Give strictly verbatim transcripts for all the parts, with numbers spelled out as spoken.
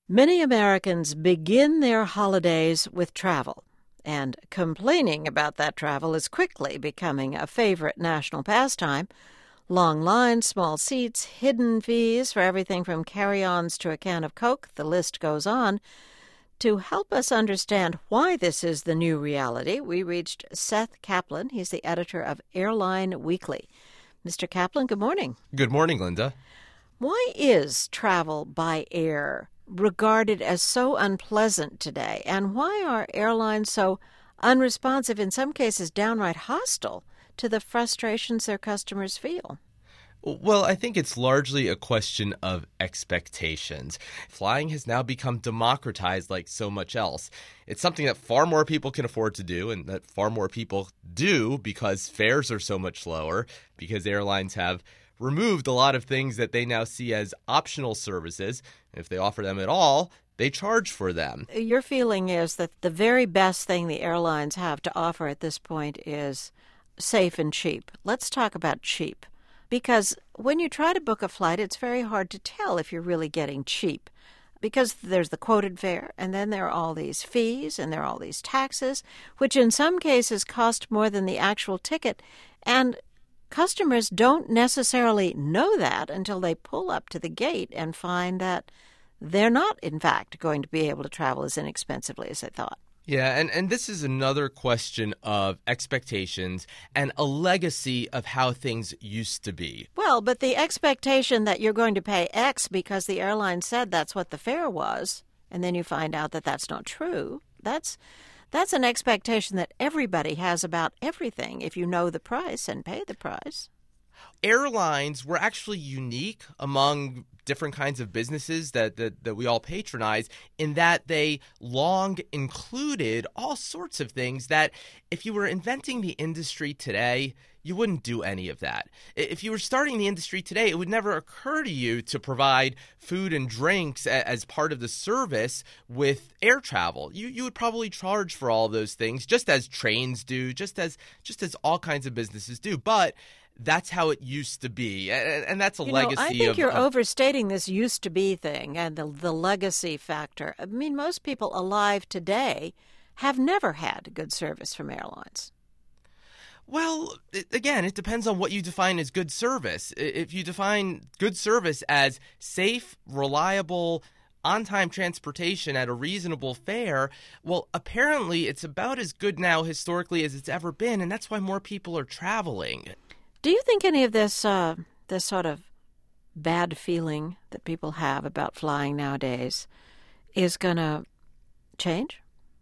Many Americans begin their holidays with travel, and complaining about that travel is quickly becoming a favorite national pastime. Long lines, small seats, hidden fees for everything from carry-ons to a can of Coke, the list goes on. To help us understand why this is the new reality, we reached Seth Kaplan. He's the editor of Airline Weekly. Mister Kaplan, good morning. Good morning, Linda. Why is travel by air regarded as so unpleasant today, and why are airlines so unresponsive, in some cases downright hostile, to the frustrations their customers feel? Well, I think it's largely a question of expectations. Flying has now become democratized like so much else. It's something that far more people can afford to do, and that far more people do because fares are so much lower, because airlines have removed a lot of things that they now see as optional services. If they offer them at all, they charge for them. Your feeling is that the very best thing the airlines have to offer at this point is safe and cheap. Let's talk about cheap. Because when you try to book a flight, it's very hard to tell if you're really getting cheap. Because there's the quoted fare, and then there are all these fees, and there are all these taxes, which in some cases cost more than the actual ticket. And customers don't necessarily know that until they pull up to the gate and find that they're not, in fact, going to be able to travel as inexpensively as they thought. Yeah, and, and this is another question of expectations and a legacy of how things used to be. Well, but the expectation that you're going to pay X because the airline said that's what the fare was, and then you find out that that's not true, that's that's an expectation that everybody has about everything if you know the price and pay the price. Airlines were actually unique among different kinds of businesses that, that, that we all patronize in that they long included all sorts of things that if you were inventing the industry today, you wouldn't do any of that. If you were starting the industry today, it would never occur to you to provide food and drinks as part of the service with air travel. You you would probably charge for all of those things, just as trains do, just as just as all kinds of businesses do. But that's how it used to be, and that's a you legacy know, I think of, you're of... overstating this used to be thing and the, the legacy factor. I mean, most people alive today have never had good service from airlines. Well, it, again, it depends on what you define as good service. If you define good service as safe, reliable, on-time transportation at a reasonable fare, well, apparently it's about as good now historically as it's ever been, and that's why more people are traveling. Do you think any of this uh, this sort of bad feeling that people have about flying nowadays is going to change?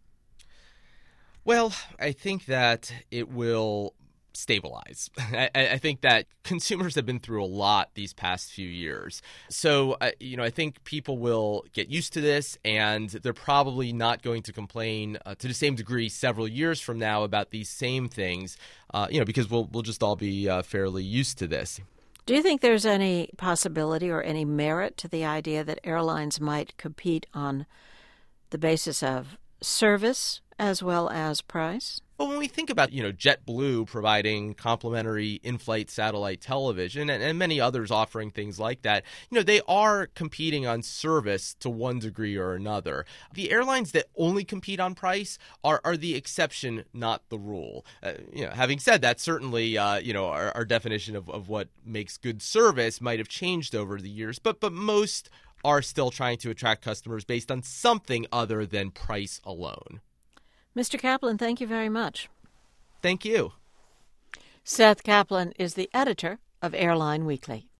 Well, I think that it will stabilize. I, I think that consumers have been through a lot these past few years. So, uh, you know, I think people will get used to this, and they're probably not going to complain uh, to the same degree several years from now about these same things, uh, you know, because we'll we'll just all be uh, fairly used to this. Do you think there's any possibility or any merit to the idea that airlines might compete on the basis of service as well as price? Well, when we think about, you know, JetBlue providing complimentary in-flight satellite television and, and many others offering things like that, you know, they are competing on service to one degree or another. The airlines that only compete on price are, are the exception, not the rule. Uh, you know, having said that, certainly, uh, you know, our, our definition of, of what makes good service might have changed over the years, but but most are still trying to attract customers based on something other than price alone. Mister Kaplan, thank you very much. Thank you. Seth Kaplan is the editor of Airline Weekly.